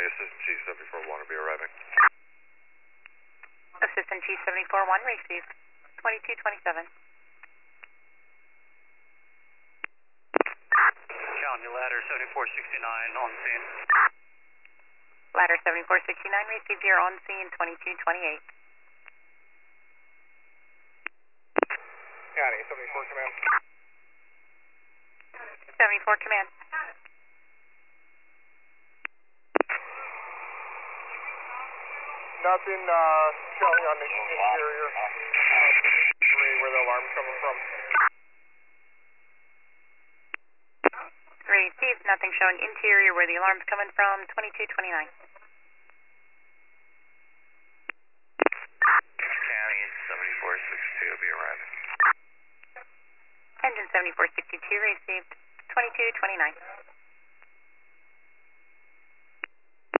Assistant Chief 741 will be arriving. Assistant Chief 741 received. 2227. County Ladder 7469 on scene. Ladder 7469 received here on scene 2228. County 74 Command. 74 Command. Nothing showing on the interior where the alarm's coming from. Received. Nothing showing interior where the alarm's coming from. 2229. County 7462 will be arriving. Engine 7462 received. 2229.